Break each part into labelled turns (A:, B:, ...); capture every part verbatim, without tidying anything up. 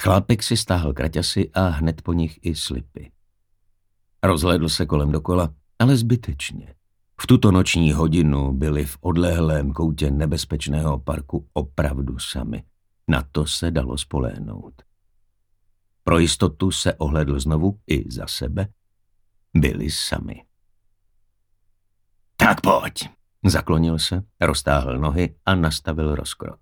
A: Chlápek si stáhl kraťasy a hned po nich i slipy. Rozhlédl se kolem dokola, ale zbytečně. V tuto noční hodinu byli v odlehlém koutě nebezpečného parku opravdu sami. Na to se dalo spoléhnout. Pro jistotu se ohlédl znovu i za sebe. Byli sami. Tak pojď, zaklonil se, roztáhl nohy a nastavil rozkrok.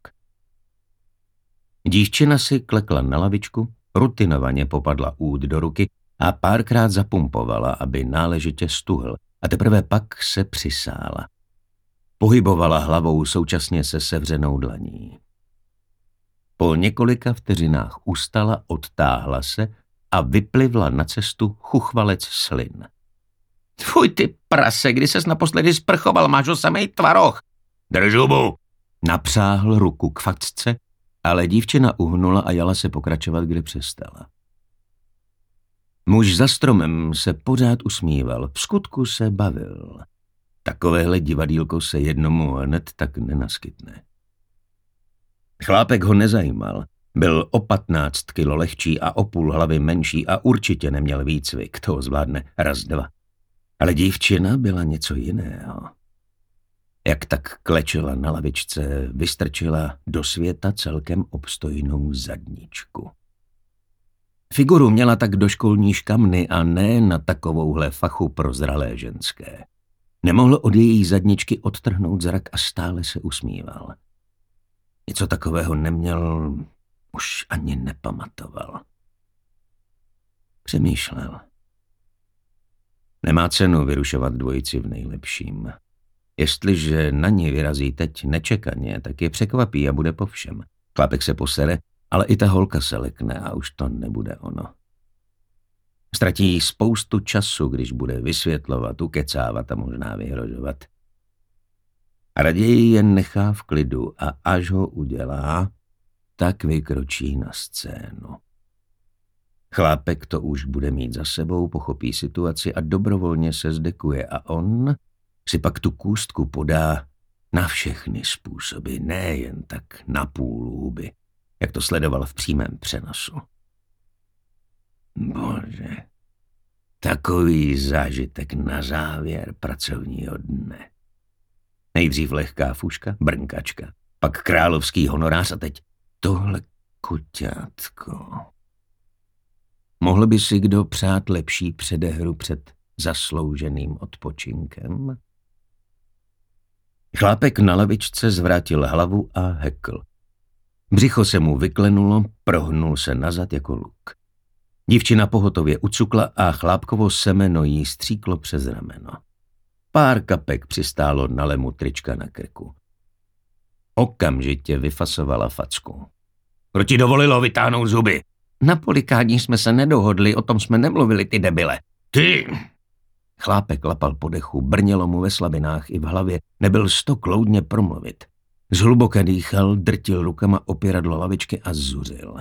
A: Dívčina si klekla na lavičku, rutinovaně popadla úd do ruky a párkrát zapumpovala, aby náležitě stuhl, a teprve pak se přisála. Pohybovala hlavou současně se sevřenou dlaní. Po několika vteřinách ustala, odtáhla se a vyplivla na cestu chuchvalec slin. Tvůj ty prase, kdy ses naposledy sprchoval, máš ho samej tvaroh. Drž hubu! Napřáhl ruku k facce, ale dívčina uhnula a jala se pokračovat, kde přestala. Muž za stromem se pořád usmíval, v skutku se bavil. Takovéhle divadýlko se jednomu hned tak nenaskytne. Chlápek ho nezajímal. Byl o patnáct kilo lehčí a o půl hlavy menší a určitě neměl výcvik, toho zvládne raz dva. Ale dívčina byla něco jiného. Jak tak klečela na lavičce, vystrčila do světa celkem obstojnou zadničku. Figuru měla tak do školní škamny a ne na takovouhle fachu pro zralé ženské. Nemohl od její zadničky odtrhnout zrak a stále se usmíval. Něco takového neměl, už ani nepamatoval. Přemýšlel. Nemá cenu vyrušovat dvojici v nejlepším. Jestliže na ní vyrazí teď nečekaně, tak je překvapí a bude po všem. Chlápek se posere, ale i ta holka se lekne a už to nebude ono. Ztratí spoustu času, když bude vysvětlovat, ukecávat a možná vyhrožovat. A raději jen nechá v klidu a až ho udělá, tak vykročí na scénu. Chlápek to už bude mít za sebou, pochopí situaci a dobrovolně se zdekuje a on si pak tu kůstku podá na všechny způsoby, nejen tak na půl huby, jak to sledoval v přímém přenosu. Bože, takový zážitek na závěr pracovního dne. Nejdřív lehká fuška, brnkačka, pak královský honorář a teď tohle kuťátko. Mohl by si kdo přát lepší předehru před zaslouženým odpočinkem? Chlápek na lavičce zvrátil hlavu a hekl. Břicho se mu vyklenulo, prohnul se nazad jako luk. Dívčina pohotově ucukla a chlápkovo semeno jí stříklo přes rameno. Pár kapek přistálo na lemu trička na krku. Okamžitě vyfasovala facku. Kdo ti dovolilo vytáhnout zuby? Na polikání jsme se nedohodli, o tom jsme nemluvili, ty debile. Ty! Chlápek lapal po dechu, brnělo mu ve slabinách i v hlavě, nebyl sto kloudně promluvit. Zhluboka dýchal, drtil rukama opěradlo lavičky a zuřil.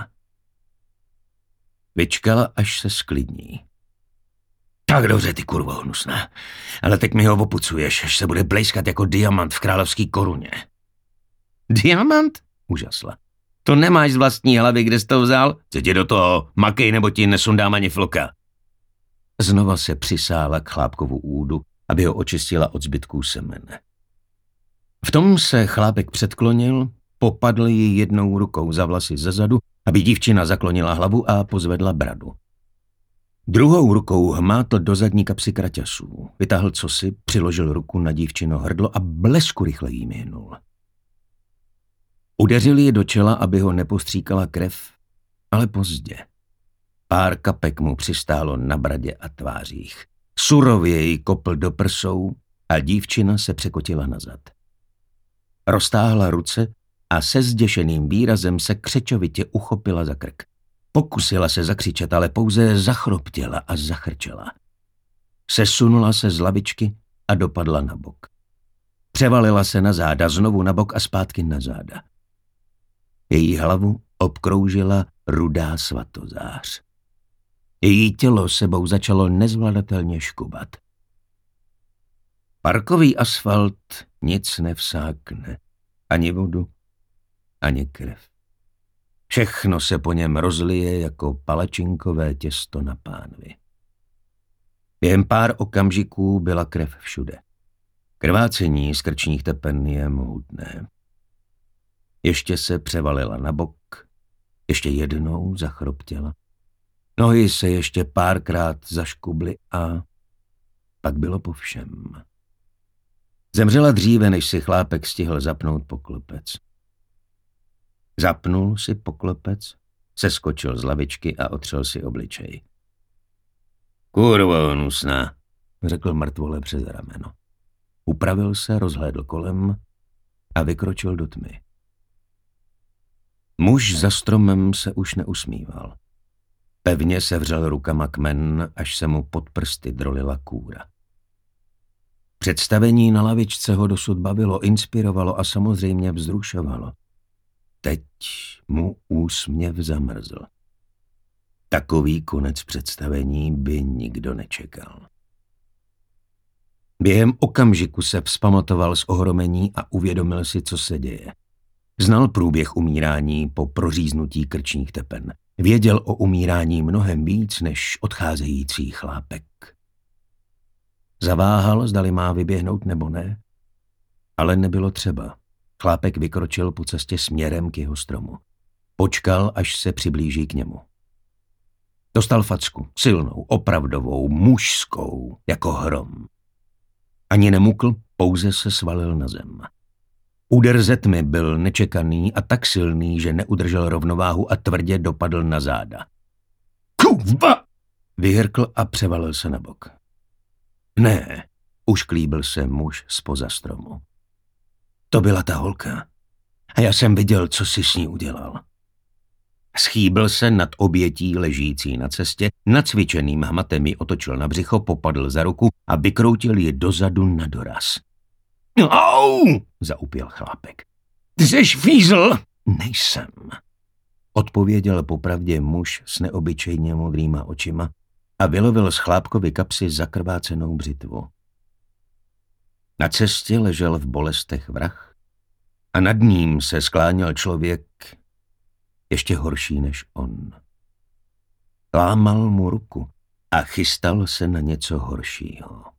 A: Vyčkala, až se sklidní. Tak dobře, ty kurvo hnusná, ale teď mi ho opucuješ, až se bude blejskat jako diamant v královský koruně. Diamant? Užasla. To nemáš z vlastní hlavy, kde jsi to vzal? Co ti do toho, makej, nebo ti nesundám ani floka. Znova se přisála k chlápkovu údu, aby ho očistila od zbytků semene. V tom se chlápek předklonil, popadl ji jednou rukou za vlasy zezadu, aby dívčina zaklonila hlavu a pozvedla bradu. Druhou rukou hmátl do zadní kapsy kraťasů, vytáhl cosi, přiložil ruku na dívčino hrdlo a blesku rychle jí mihnul. Udeřil ji do čela, aby ho nepostříkala krev, ale pozdě. Pár kapek mu přistálo na bradě a tvářích. Surově ji kopl do prsou a dívčina se překotila nazad. Roztáhla ruce a se zděšeným výrazem se křečovitě uchopila za krk. Pokusila se zakřičet, ale pouze zachroptěla a zachrčela. Sesunula se z lavičky a dopadla na bok. Převalila se na záda, znovu na bok a zpátky na záda. Její hlavu obkroužila rudá svatozář. Její tělo sebou začalo nezvladatelně škubat. Parkový asfalt nic nevsákne, ani vodu, ani krev. Všechno se po něm rozlije jako palačinkové těsto na pánvi. Během pár okamžiků byla krev všude. Krvácení z krčních tepen je mohutné. Ještě se převalila na bok, ještě jednou zachroptěla. Nohy se ještě párkrát zaškubly a pak bylo po všem. Zemřela dříve, než si chlápek stihl zapnout poklopec. Zapnul si poklopec, seskočil z lavičky a otřel si obličej. Kurvo hnusná, řekl mrtvole přes rameno. Upravil se, rozhlédl kolem a vykročil do tmy. Muž za stromem se už neusmíval. Pevně sevřel rukama kmen, až se mu pod prsty drolila kůra. Představení na lavičce ho dosud bavilo, inspirovalo a samozřejmě vzrušovalo. Teď mu úsměv zamrzl. Takový konec představení by nikdo nečekal. Během okamžiku se vzpamatoval z ohromení a uvědomil si, co se děje. Znal průběh umírání po proříznutí krčních tepen. Věděl o umírání mnohem víc než odcházející chlápek. Zaváhal, zdali má vyběhnout nebo ne, ale nebylo třeba. Chlápek vykročil po cestě směrem k jeho stromu. Počkal, až se přiblíží k němu. Dostal facku, silnou, opravdovou, mužskou, jako hrom. Ani nemukl, pouze se svalil na zem. Úder ze tmy byl nečekaný a tak silný, že neudržel rovnováhu a tvrdě dopadl na záda. Kurva! Vyhrkl a převalil se na bok. Ne, ušklíbil se muž zpoza stromu. To byla ta holka. A já jsem viděl, co si s ní udělal. Schýbil se nad obětí ležící na cestě, nacvičeným hmatem ji otočil na břicho, popadl za ruku a vykroutil ji dozadu na doraz. Au! Zaupěl chlápek. Ty seš fízl? Nejsem. Odpověděl popravdě muž s neobyčejně modrýma očima a vylovil z chlápkovy kapsy zakrvácenou břitvu. Na cestě ležel v bolestech vrah a nad ním se skláněl člověk ještě horší než on. Lámal mu ruku a chystal se na něco horšího.